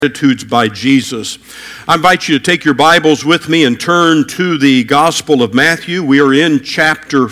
Beatitudes by Jesus. I invite you to take your Bibles with me and turn to the Gospel of Matthew. We are in chapter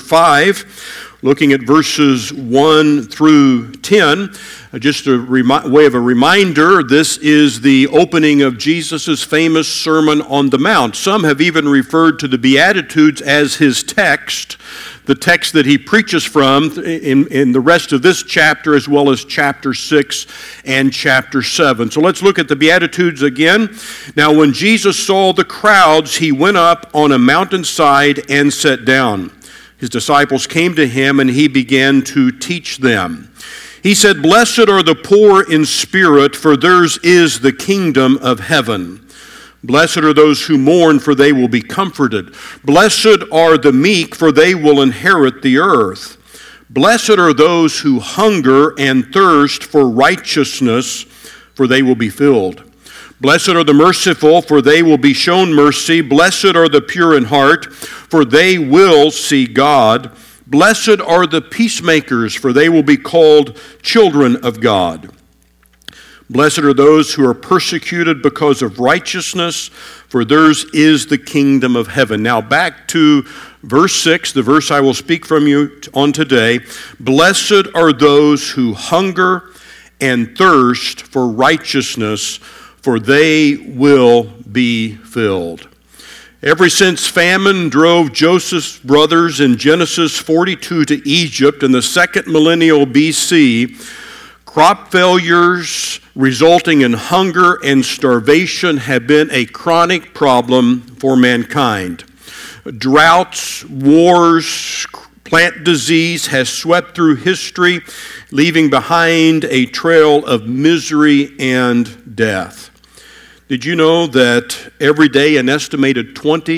5, looking at verses 1 through 10. Just a way of a reminder, this is the opening of Jesus' famous Sermon on the Mount. Some have even referred to the Beatitudes as his text, the text that he preaches from in the rest of this chapter, as well as chapter 6 and chapter 7. So let's look at the Beatitudes again. Now, when Jesus saw the crowds, he went up on a mountainside and sat down. His disciples came to him, and he began to teach them. He said, "Blessed are the poor in spirit, for theirs is the kingdom of heaven. Blessed are those who mourn, for they will be comforted. Blessed are the meek, for they will inherit the earth. Blessed are those who hunger and thirst for righteousness, for they will be filled. Blessed are the merciful, for they will be shown mercy. Blessed are the pure in heart, for they will see God. Blessed are the peacemakers, for they will be called children of God. Blessed are those who are persecuted because of righteousness, for theirs is the kingdom of heaven." Now back to verse 6, the verse I will speak from you on today. Blessed are those who hunger and thirst for righteousness, for they will be filled. Ever since famine drove Joseph's brothers in Genesis 42 to Egypt in the second millennium BC, crop failures resulting in hunger and starvation have been a chronic problem for mankind. Droughts, wars, plant disease has swept through history, leaving behind a trail of misery and death. Did you know that every day an estimated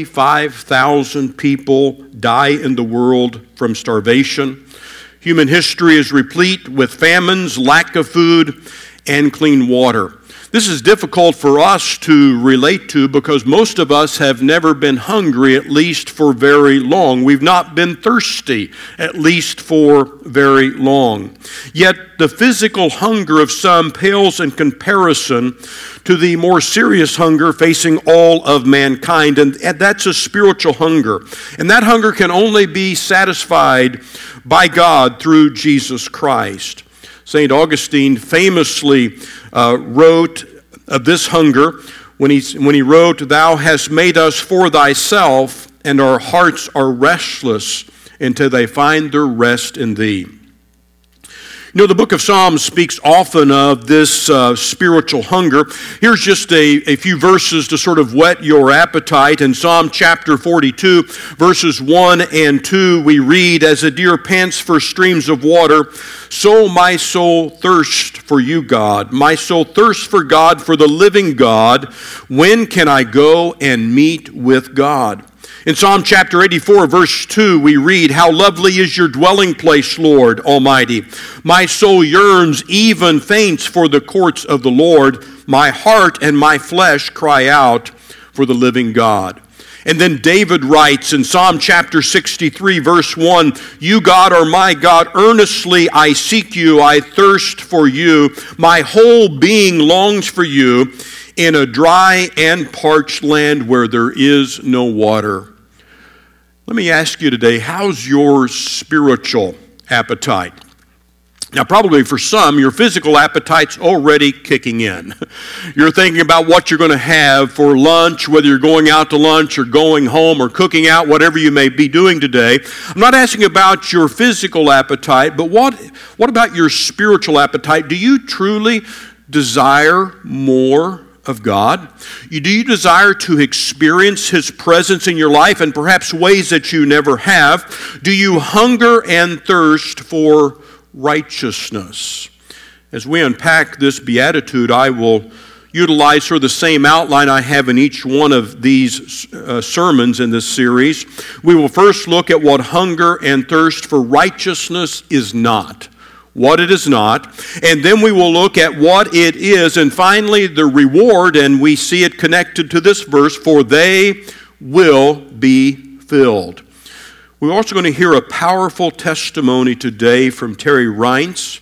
25,000 people die in the world from starvation? Human history is replete with famines, lack of food, and clean water. This is difficult for us to relate to because most of us have never been hungry, at least for very long. We've not been thirsty, at least for very long. Yet the physical hunger of some pales in comparison to the more serious hunger facing all of mankind, and that's a spiritual hunger. And that hunger can only be satisfied by God through Jesus Christ. St. Augustine famously wrote of this hunger when he wrote, "Thou hast made us for thyself, and our hearts are restless until they find their rest in thee." You know, the book of Psalms speaks often of this spiritual hunger. Here's just a few verses to sort of whet your appetite. In Psalm chapter 42, verses 1 and 2, we read, "As a deer pants for streams of water, so my soul thirsts for you, God. My soul thirsts for God, for the living God. When can I go and meet with God?" In Psalm chapter 84, verse 2, we read, "How lovely is your dwelling place, Lord Almighty. My soul yearns, even faints for the courts of the Lord. My heart and my flesh cry out for the living God." And then David writes in Psalm chapter 63, verse 1, "You, God, are my God. Earnestly I seek you. I thirst for you. My whole being longs for you in a dry and parched land where there is no water." Let me ask you today, how's your spiritual appetite? Now, probably for some, your physical appetite's already kicking in. You're thinking about what you're going to have for lunch, whether you're going out to lunch or going home or cooking out, whatever you may be doing today. I'm not asking about your physical appetite, but what about your spiritual appetite? Do you truly desire more of God? Do you desire to experience His presence in your life and perhaps ways that you never have? Do you hunger and thirst for righteousness? As we unpack this beatitude, I will utilize sort of the same outline I have in each one of these sermons in this series. We will first look at what hunger and thirst for righteousness is not, what it is not, and then we will look at what it is, and finally the reward, and we see it connected to this verse, "For they will be filled." We're also going to hear a powerful testimony today from Terry Reince.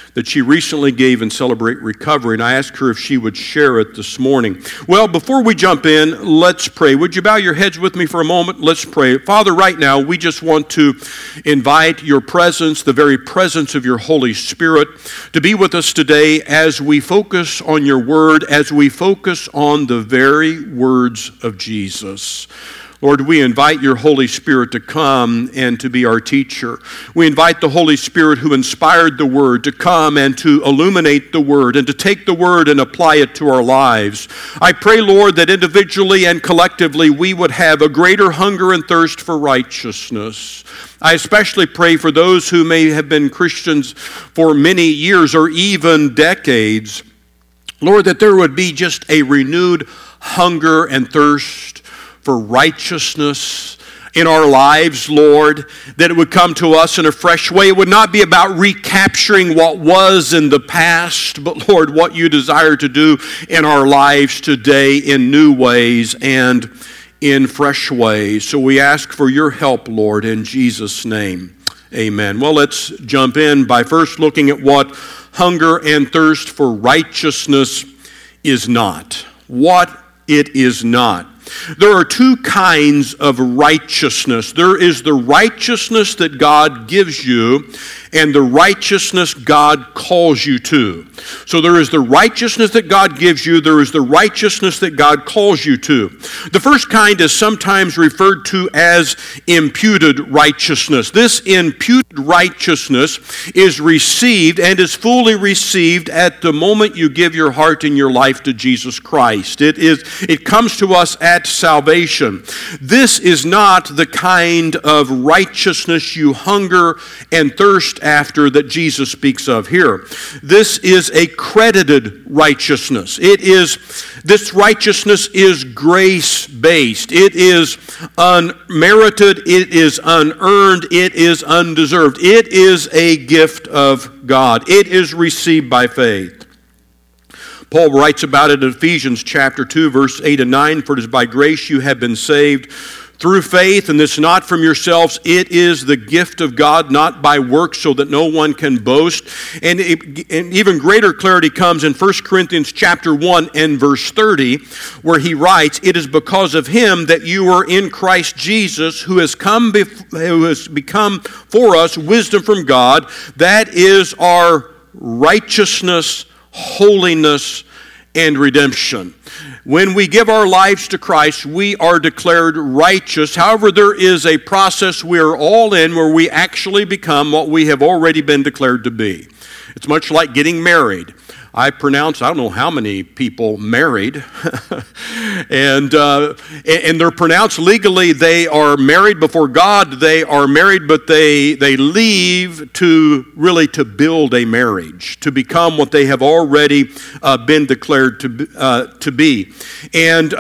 that she recently gave in Celebrate Recovery, and I asked her if she would share it this morning. Well, before we jump in, let's pray. Would you bow your heads with me for a moment? Let's pray. Father, right now, we just want to invite your presence, the very presence of your Holy Spirit, to be with us today as we focus on your word, as we focus on the very words of Jesus. Lord, we invite your Holy Spirit to come and to be our teacher. We invite the Holy Spirit who inspired the Word to come and to illuminate the Word and to take the Word and apply it to our lives. I pray, Lord, that individually and collectively we would have a greater hunger and thirst for righteousness. I especially pray for those who may have been Christians for many years or even decades. Lord, that there would be just a renewed hunger and thirst for righteousness in our lives, Lord, that it would come to us in a fresh way. It would not be about recapturing what was in the past, but Lord, what you desire to do in our lives today in new ways and in fresh ways. So we ask for your help, Lord, in Jesus' name. Amen. Well, let's jump in by first looking at what hunger and thirst for righteousness is not. What it is not. There are two kinds of righteousness. There is the righteousness that God gives you and the righteousness God calls you to. So there is the righteousness that God gives you, there is the righteousness that God calls you to. The first kind is sometimes referred to as imputed righteousness. This imputed righteousness is received and is fully received at the moment you give your heart and your life to Jesus Christ. It comes to us at salvation. This is not the kind of righteousness you hunger and thirst after that Jesus speaks of here. This is a credited righteousness. This righteousness is grace-based. It is unmerited. It is unearned. It is undeserved. It is a gift of God. It is received by faith. Paul writes about it in Ephesians chapter 2, verse 8 and 9, "For it is by grace you have been saved through faith, and this not from yourselves. It is the gift of God, not by works, so that no one can boast." And even greater clarity comes in 1 Corinthians chapter 1 and verse 30, where he writes, "It is because of him that you are in Christ Jesus, who has become for us wisdom from God. That is our righteousness, holiness, and redemption." When we give our lives to Christ, we are declared righteous. However, there is a process we are all in where we actually become what we have already been declared to be. It's much like getting married. I don't know how many people married, and they're pronounced legally they are married before God. They are married, but they leave to build a marriage, to become what they have already been declared to be. And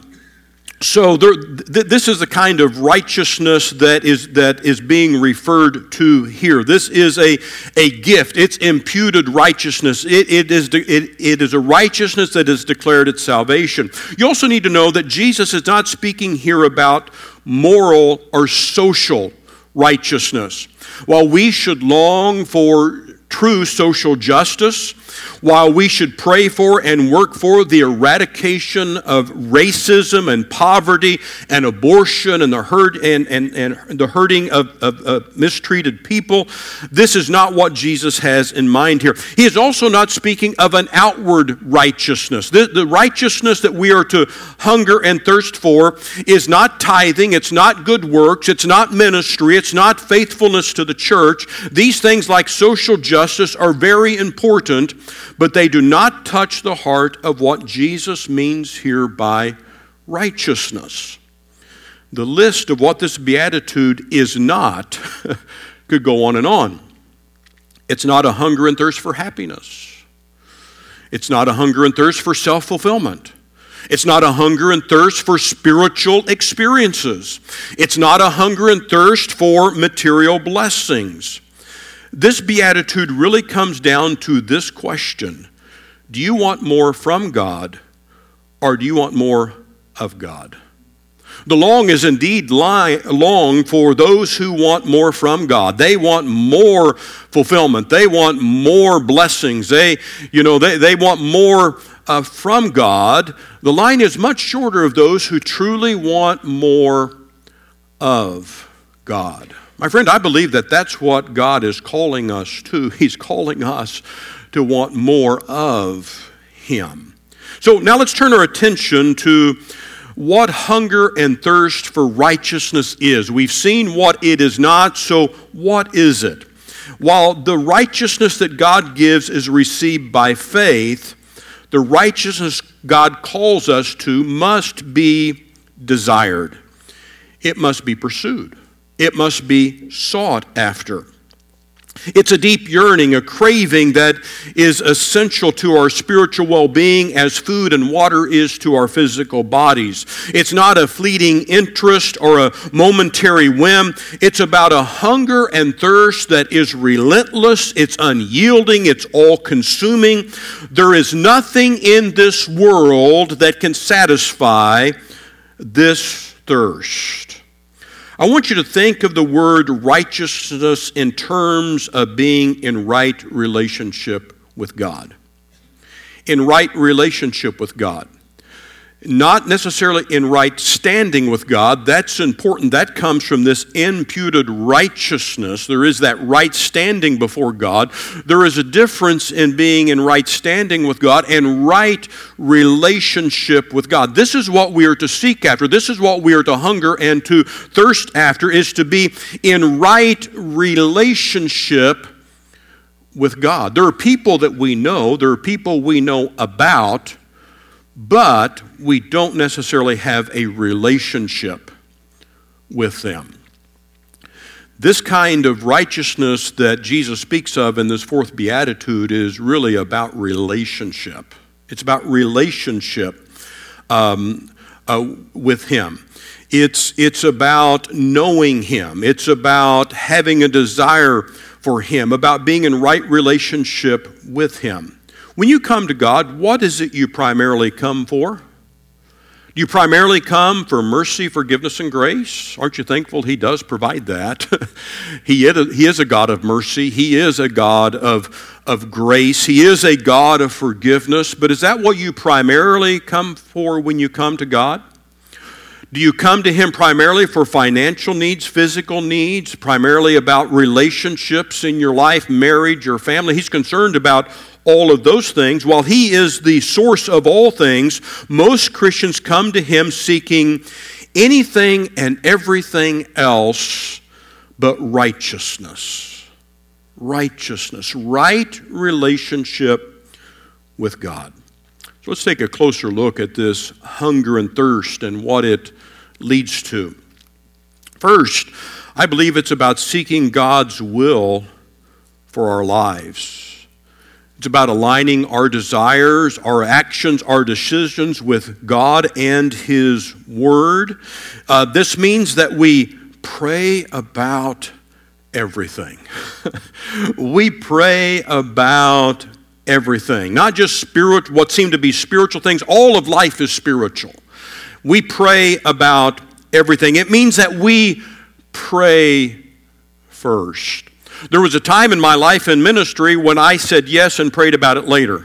so this is the kind of righteousness that is being referred to here. This is a gift. It's imputed righteousness. It is a righteousness that is declared at salvation. You also need to know that Jesus is not speaking here about moral or social righteousness. While we should long for true social justice, while we should pray for and work for the eradication of racism and poverty and abortion and the hurting of mistreated people, this is not what Jesus has in mind here. He is also not speaking of an outward righteousness. The righteousness that we are to hunger and thirst for is not tithing, it's not good works, it's not ministry, it's not faithfulness to the church. These things like social justice are very important, but they do not touch the heart of what Jesus means here by righteousness. The list of what this beatitude is not could go on and on. It's not a hunger and thirst for happiness. It's not a hunger and thirst for self-fulfillment. It's not a hunger and thirst for spiritual experiences. It's not a hunger and thirst for material blessings. This beatitude really comes down to this question: do you want more from God, or do you want more of God? The long is indeed long for those who want more from God. They want more fulfillment. They want more blessings. They want more from God. The line is much shorter of those who truly want more of God. My friend, I believe that that's what God is calling us to. He's calling us to want more of Him. So now let's turn our attention to what hunger and thirst for righteousness is. We've seen what it is not, so what is it? While the righteousness that God gives is received by faith, the righteousness God calls us to must be desired. It must be pursued. It must be sought after. It's a deep yearning, a craving that is essential to our spiritual well-being as food and water is to our physical bodies. It's not a fleeting interest or a momentary whim. It's about a hunger and thirst that is relentless, it's unyielding, it's all-consuming. There is nothing in this world that can satisfy this thirst. I want you to think of the word righteousness in terms of being in right relationship with God. In right relationship with God. Not necessarily in right standing with God. That's important. That comes from this imputed righteousness. There is that right standing before God. There is a difference in being in right standing with God and right relationship with God. This is what we are to seek after. This is what we are to hunger and to thirst after, is to be in right relationship with God. There are people that we know. There are people we know about, but we don't necessarily have a relationship with them. This kind of righteousness that Jesus speaks of in this fourth beatitude is really about relationship. It's about relationship with Him. It's about knowing Him. It's about having a desire for Him, about being in right relationship with Him. When you come to God, what is it you primarily come for? Do you primarily come for mercy, forgiveness, and grace? Aren't you thankful He does provide that? He is a God of mercy. He is a God of grace. He is a God of forgiveness. But is that what you primarily come for when you come to God? Do you come to Him primarily for financial needs, physical needs, primarily about relationships in your life, marriage, or family? He's concerned about all of those things. While He is the source of all things, most Christians come to Him seeking anything and everything else but righteousness. Righteousness, right relationship with God. So let's take a closer look at this hunger and thirst and what it leads to. First, I believe it's about seeking God's will for our lives. It's about aligning our desires, our actions, our decisions with God and His Word. This means that we pray about everything. We pray about everything. Not just what seem to be spiritual things. All of life is spiritual. We pray about everything. It means that we pray first. There was a time in my life in ministry when I said yes and prayed about it later.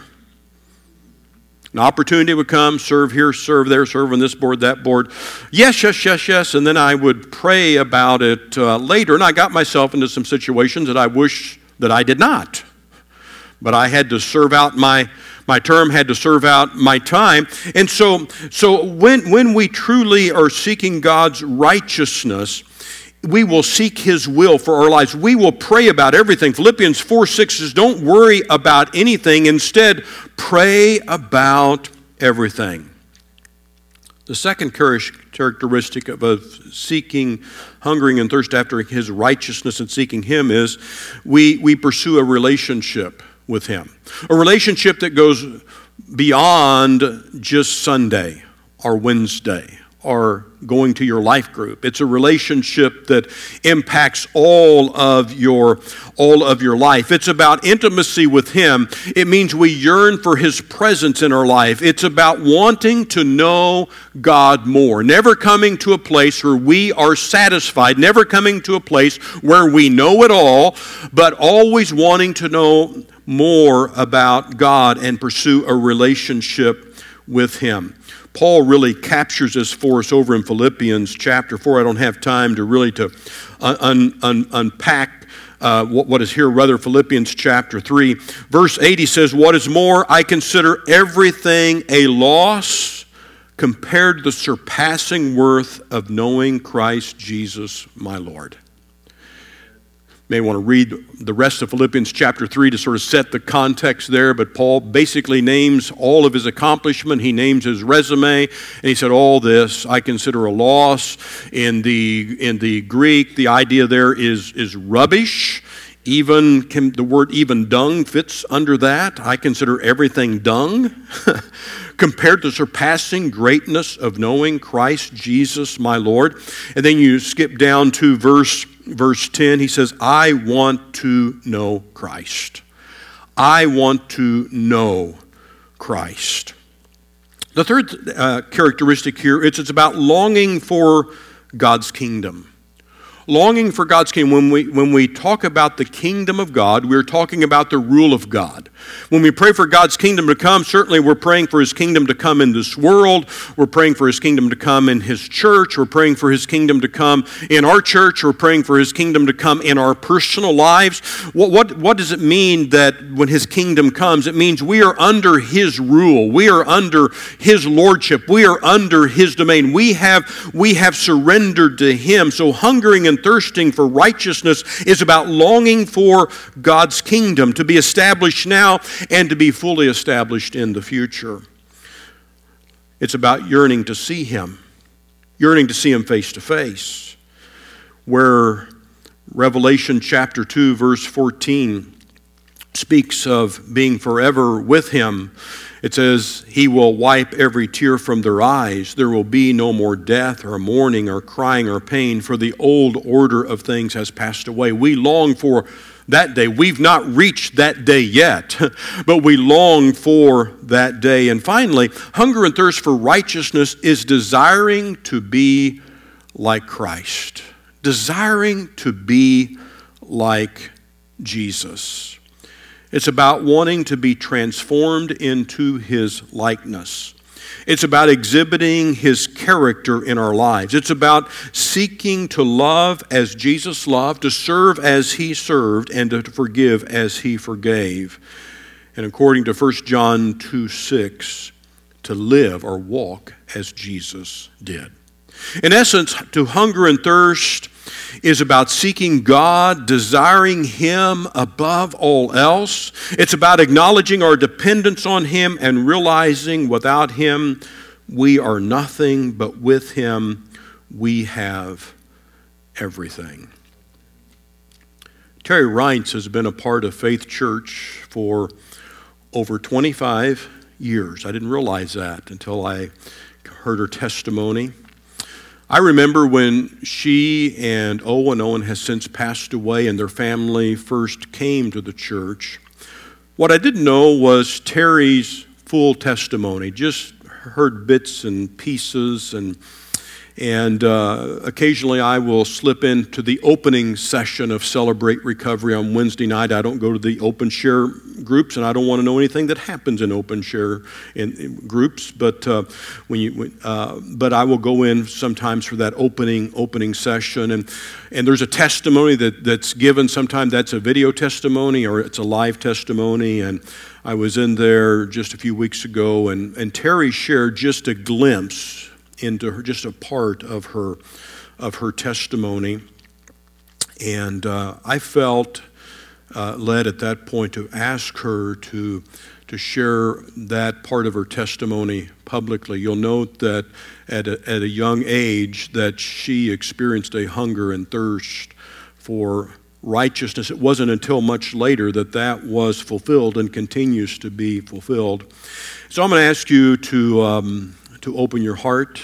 An opportunity would come, serve here, serve there, serve on this board, that board. Yes, and then I would pray about it later, and I got myself into some situations that I wish that I did not. But I had to serve out my term, had to serve out my time. And so when we truly are seeking God's righteousness, we will seek His will for our lives. We will pray about everything. Philippians 4:6 says, don't worry about anything. Instead, pray about everything. The second characteristic of seeking, hungering and thirst after His righteousness and seeking Him is we pursue a relationship with Him. A relationship that goes beyond just Sunday or Wednesday are going to your life group. It's a relationship that impacts all of your life. It's about intimacy with Him. It means we yearn for His presence in our life. It's about wanting to know God more, never coming to a place where we are satisfied, never coming to a place where we know it all, but always wanting to know more about God and pursue a relationship with Him. Paul really captures this for us over in Philippians chapter 4. I don't have time to really unpack what is here, rather Philippians chapter 3. Verse 8, he says, "What is more, I consider everything a loss compared to the surpassing worth of knowing Christ Jesus my Lord." May want to read the rest of Philippians chapter 3 to sort of set the context there, but Paul basically names all of his accomplishment. He names his resume, and he said, all this I consider a loss. In the Greek, the idea there is rubbish. The word even dung fits under that. I consider everything dung compared to the surpassing greatness of knowing Christ Jesus my Lord. And then you skip down to verse 10, he says, I want to know Christ. I want to know Christ. The third characteristic here, it's about longing for God's kingdom. Longing for God's kingdom. When we talk about the kingdom of God, we're talking about the rule of God. When we pray for God's kingdom to come, certainly we're praying for His kingdom to come in this world. We're praying for His kingdom to come in His church. We're praying for His kingdom to come in our church. We're praying for His kingdom to come in our personal lives. What does it mean that when His kingdom comes? It means we are under His rule. We are under His lordship. We are under His domain. We have surrendered to Him. So hungering and thirsting for righteousness is about longing for God's kingdom to be established now and to be fully established in the future. It's about yearning to see Him face to face. Where Revelation chapter 2 verse 14 speaks of being forever with Him, it says, He will wipe every tear from their eyes. There will be no more death or mourning or crying or pain, for the old order of things has passed away. We long for that day. We've not reached that day yet, but we long for that day. And finally, hunger and thirst for righteousness is desiring to be like Christ. Desiring to be like Jesus. It's about wanting to be transformed into His likeness. It's about exhibiting His character in our lives. It's about seeking to love as Jesus loved, to serve as He served, and to forgive as He forgave. And according to 1 John 2:6, to live or walk as Jesus did. In essence, to hunger and thirst is about seeking God, desiring Him above all else. It's about acknowledging our dependence on Him and realizing without Him we are nothing, but with Him we have everything. Terry Reintz has been a part of Faith Church for over 25 years. I didn't realize that until I heard her testimony. I remember when she and Owen has since passed away and their family first came to the church. What I didn't know was Terry's full testimony, just heard bits and pieces, and occasionally I will slip into the opening session of Celebrate Recovery on Wednesday night. I don't go to the open share groups, and I don't want to know anything that happens in open share in groups. But but I will go in sometimes for that opening session, and there's a testimony that's given. Sometimes that's a video testimony or it's a live testimony, and I was in there just a few weeks ago, and Terry shared just a glimpse into her, just a part of her testimony, and I felt led at that point to ask her to share that part of her testimony publicly. You'll note that at a young age that she experienced a hunger and thirst for righteousness. It wasn't until much later that was fulfilled and continues to be fulfilled. So I'm going to ask you to open your heart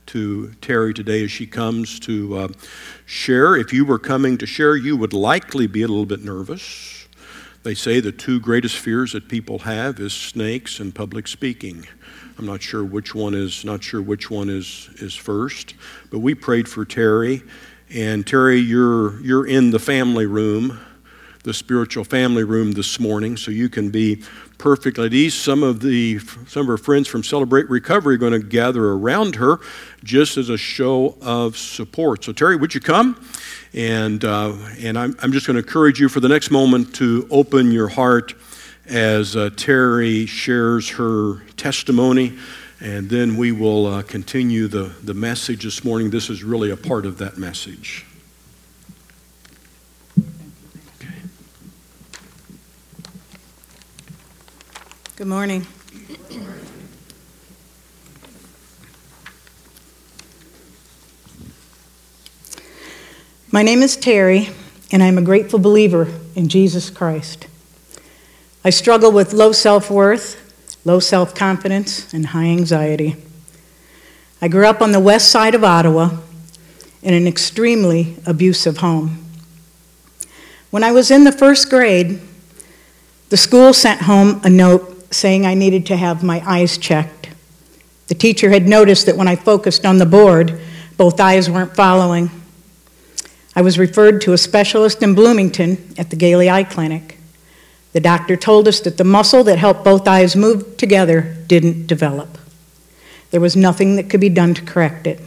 to Terry today as she comes to share. If you were coming to share, you would likely be a little bit nervous. They say the two greatest fears that people have is snakes and public speaking. I'm not sure which one is first, but we prayed for Terry. And Terry, you're in the family room, the spiritual family room this morning, so you can be perfectly at ease. Some of her friends from Celebrate Recovery are going to gather around her just as a show of support. So Terry, would you come? And I'm just going to encourage you for the next moment to open your heart as Terry shares her testimony, and then we will continue the message this morning. This is really a part of that message. Good morning. My name is Terry, and I'm a grateful believer in Jesus Christ. I struggle with low self-worth, low self-confidence, and high anxiety. I grew up on the west side of Ottawa in an extremely abusive home. When I was in the first grade, the school sent home a note saying I needed to have my eyes checked. The teacher had noticed that when I focused on the board, both eyes weren't following. I was referred to a specialist in Bloomington at the Gailey Eye Clinic. The doctor told us that the muscle that helped both eyes move together didn't develop. There was nothing that could be done to correct it.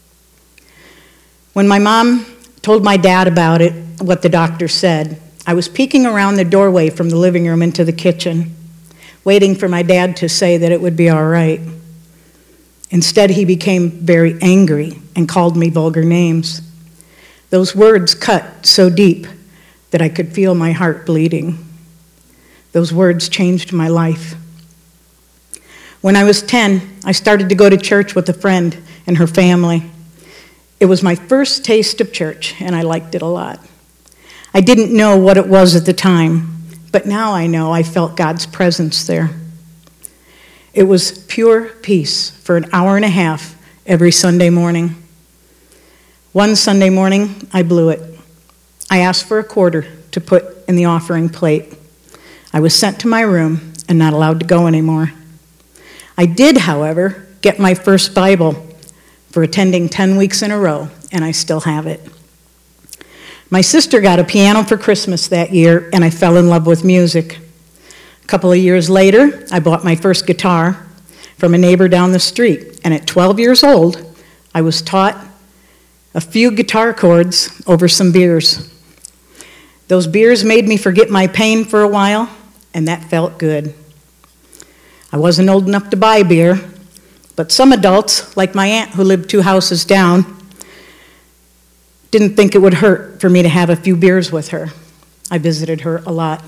When my mom told my dad about it, what the doctor said, I was peeking around the doorway from the living room into the kitchen, waiting for my dad to say that it would be all right. Instead, he became very angry and called me vulgar names. Those words cut so deep that I could feel my heart bleeding. Those words changed my life. When I was 10, I started to go to church with a friend and her family. It was my first taste of church, and I liked it a lot. I didn't know what it was at the time, but now I know I felt God's presence there. It was pure peace for an hour and a half every Sunday morning. One Sunday morning, I blew it. I asked for a quarter to put in the offering plate. I was sent to my room and not allowed to go anymore. I did, however, get my first Bible for attending 10 weeks in a row, and I still have it. My sister got a piano for Christmas that year, and I fell in love with music. A couple of years later, I bought my first guitar from a neighbor down the street, and at 12 years old, I was taught a few guitar chords over some beers. Those beers made me forget my pain for a while, and that felt good. I wasn't old enough to buy beer, but some adults, like my aunt who lived 2 houses down, didn't think it would hurt for me to have a few beers with her. I visited her a lot.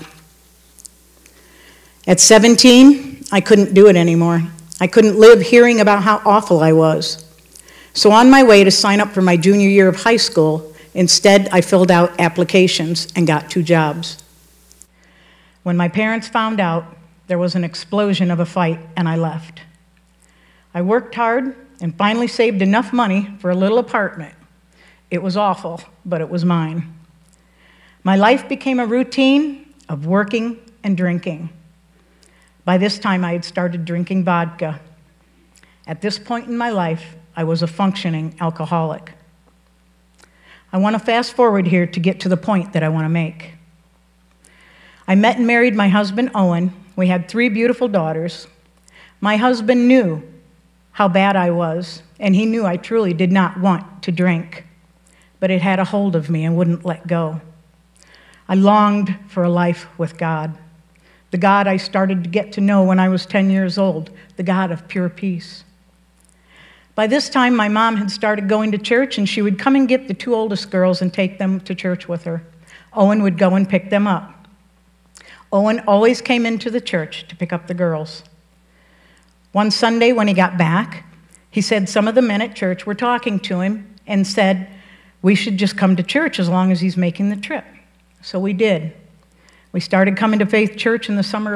At 17, I couldn't do it anymore. I couldn't live hearing about how awful I was. So on my way to sign up for my junior year of high school, instead I filled out applications and got 2 jobs. When my parents found out, there was an explosion of a fight, and I left. I worked hard and finally saved enough money for a little apartment. It was awful, but it was mine. My life became a routine of working and drinking. By this time, I had started drinking vodka. At this point in my life, I was a functioning alcoholic. I want to fast forward here to get to the point that I want to make. I met and married my husband, Owen. We had 3 beautiful daughters. My husband knew how bad I was, and he knew I truly did not want to drink, but it had a hold of me and wouldn't let go. I longed for a life with God, the God I started to get to know when I was 10 years old, the God of pure peace. By this time, my mom had started going to church, and she would come and get the 2 oldest girls and take them to church with her. Owen would go and pick them up. Owen always came into the church to pick up the girls. One Sunday when he got back, he said some of the men at church were talking to him and said, we should just come to church as long as he's making the trip. So we did. We started coming to Faith Church in the summer of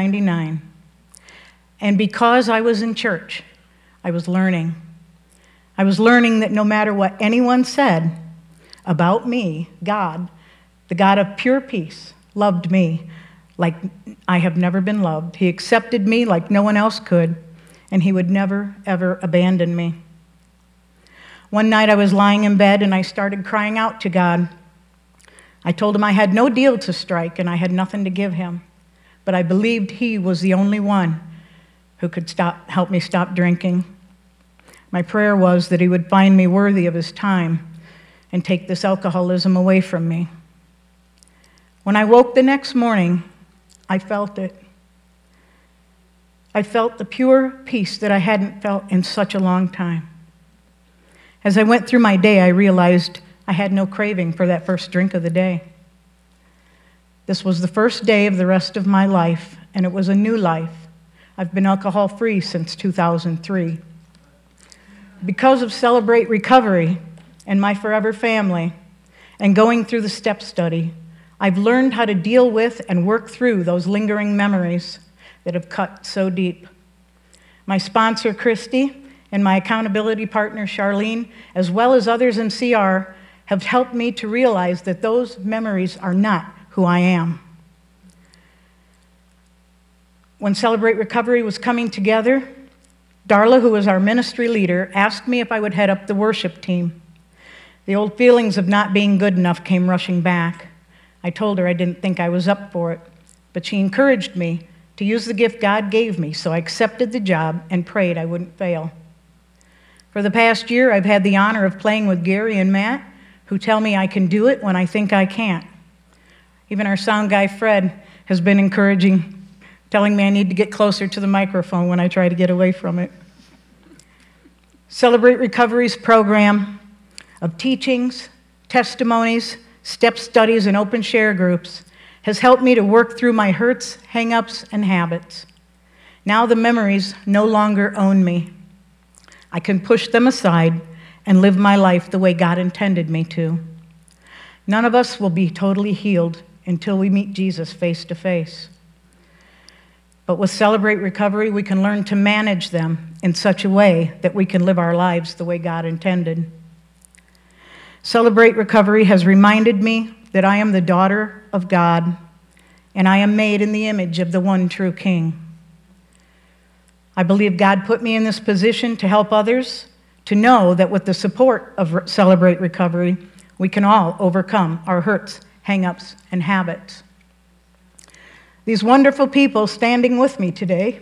1999. And because I was in church, I was learning. I was learning that no matter what anyone said about me, God, the God of pure peace, loved me like I have never been loved. He accepted me like no one else could, and he would never, ever abandon me. One night I was lying in bed and I started crying out to God. I told him I had no deal to strike and I had nothing to give him, but I believed he was the only one who could help me stop drinking. My prayer was that he would find me worthy of his time and take this alcoholism away from me. When I woke the next morning, I felt it. I felt the pure peace that I hadn't felt in such a long time. As I went through my day, I realized I had no craving for that first drink of the day. This was the first day of the rest of my life, and it was a new life. I've been alcohol-free since 2003. Because of Celebrate Recovery and my Forever family and going through the STEP study, I've learned how to deal with and work through those lingering memories that have cut so deep. My sponsor, Christy, and my accountability partner, Charlene, as well as others in CR, have helped me to realize that those memories are not who I am. When Celebrate Recovery was coming together, Darla, who was our ministry leader, asked me if I would head up the worship team. The old feelings of not being good enough came rushing back. I told her I didn't think I was up for it, but she encouraged me to use the gift God gave me, so I accepted the job and prayed I wouldn't fail. For the past year, I've had the honor of playing with Gary and Matt, who tell me I can do it when I think I can't. Even our sound guy, Fred, has been encouraging, telling me I need to get closer to the microphone when I try to get away from it. Celebrate Recovery's program of teachings, testimonies, step studies, and open share groups has helped me to work through my hurts, hang-ups, and habits. Now the memories no longer own me. I can push them aside and live my life the way God intended me to. None of us will be totally healed until we meet Jesus face to face. But with Celebrate Recovery, we can learn to manage them in such a way that we can live our lives the way God intended. Celebrate Recovery has reminded me that I am the daughter of God, and I am made in the image of the one true King. I believe God put me in this position to help others to know that with the support of Celebrate Recovery, we can all overcome our hurts, hang-ups, and habits. These wonderful people standing with me today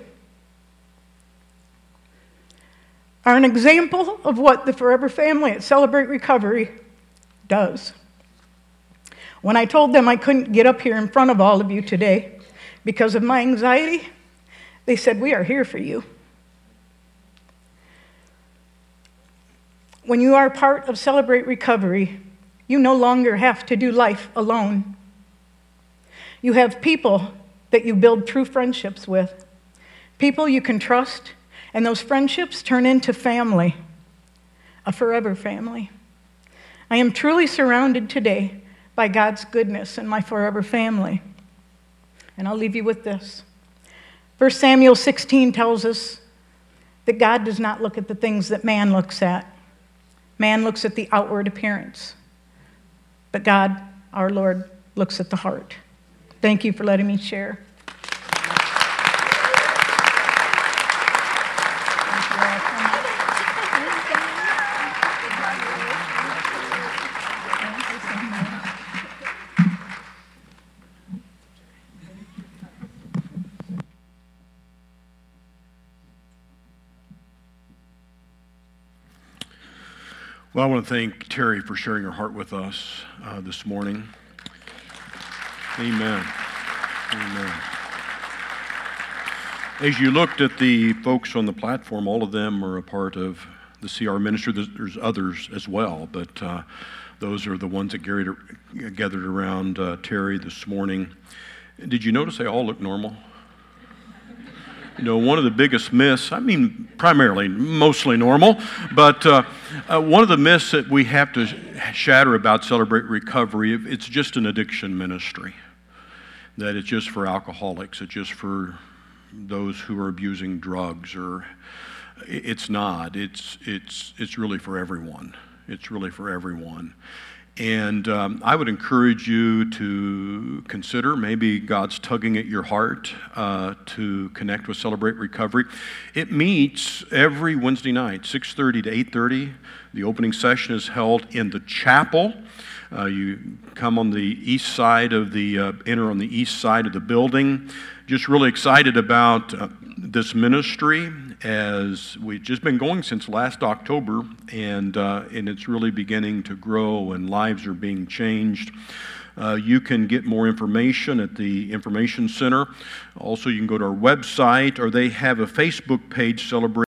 are an example of what the Forever family at Celebrate Recovery does. When I told them I couldn't get up here in front of all of you today because of my anxiety, they said, "We are here for you." When you are part of Celebrate Recovery, you no longer have to do life alone. You have people that you build true friendships with, people you can trust, and those friendships turn into family, a forever family. I am truly surrounded today by God's goodness and my forever family. And I'll leave you with this. 1 Samuel 16 tells us that God does not look at the things that man looks at. Man looks at the outward appearance, but God, our Lord, looks at the heart. Thank you for letting me share. Well, I want to thank Terry for sharing her heart with us this morning. Amen. Amen. As you looked at the folks on the platform, all of them are a part of the CR ministry. There's others as well, but those are the ones that gathered around Terry this morning. Did you notice they all look normal? You know, one of the biggest myths, primarily, mostly normal, but one of the myths that we have to shatter about Celebrate Recovery, it's just an addiction ministry, that it's just for alcoholics, it's just for those who are abusing drugs or It's not. It's really for everyone. It's really for everyone. And I would encourage you to consider, maybe God's tugging at your heart to connect with Celebrate Recovery. It meets every Wednesday night, 6:30 to 8:30. The opening session is held in the chapel. You come on the east side of enter on the east side of the building. Just really excited about this ministry, as we've just been going since last October, and it's really beginning to grow, and lives are being changed. You can get more information at the Information Center. Also, you can go to our website, or they have a Facebook page, Celebrate